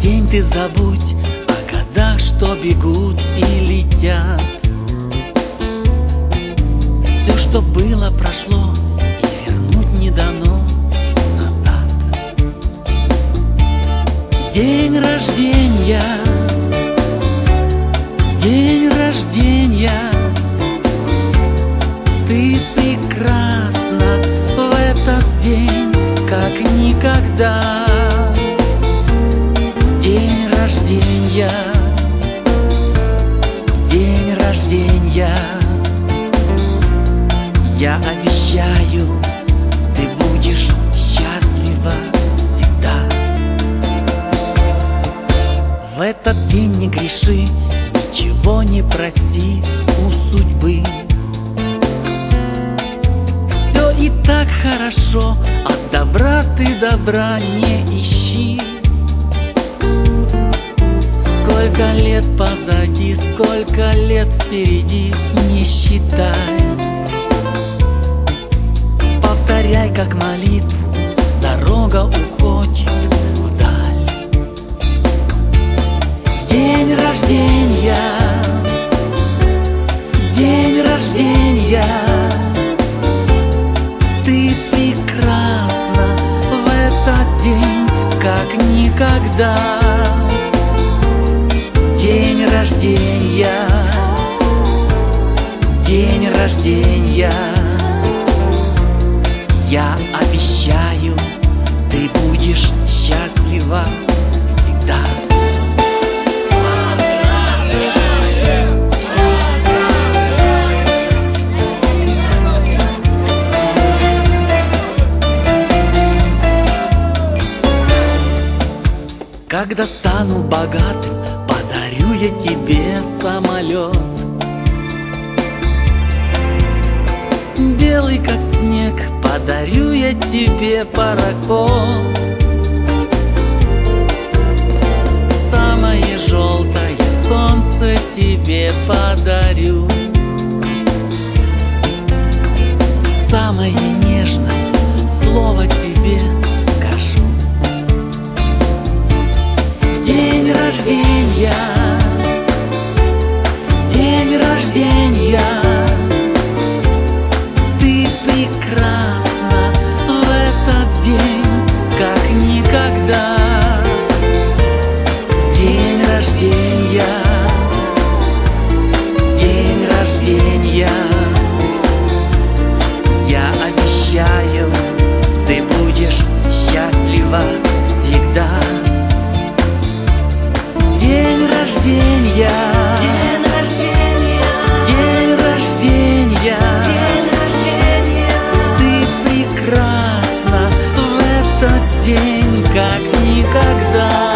день ты забудь о годах, что бегут и летят. Все, что было, прошло, и вернуть не дано назад. День рождения, день рождения, ты прекрасна в этот день, как никогда. День рождения, день рождения, я обещаю, ты будешь счастлива всегда. В этот день не греши, ничего не проси у судьбы. Все и так хорошо, от добра ты добра не ищи. Сколько лет позади, сколько лет впереди, не считай. Повторяй как молитву, дорога уходит вдаль. День рождения, день рождения, ты прекрасна в этот день, как никогда. День рождения, день рождения, я обещаю, ты будешь счастлива всегда. Когда стану богатым, подарю я тебе самолет, белый как снег, подарю я тебе пароход. Самое желтое солнце тебе подарю, самое нежное слово тебе скажу. День рождения, день рождения, ты прекрасна в этот день, как никогда. День рождения, день рождения, я обещаю, ты будешь счастлива всегда. День рождения, день рождения, день рождения, день рождения, ты прекрасна в этот день, как никогда.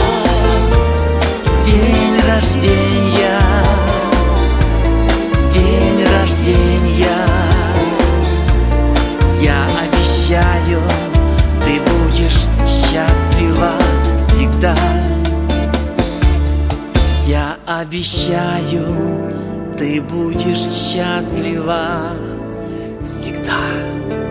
День рождения, день рождения, я обещаю, ты будешь счастлива всегда. Я обещаю, ты будешь счастлива всегда.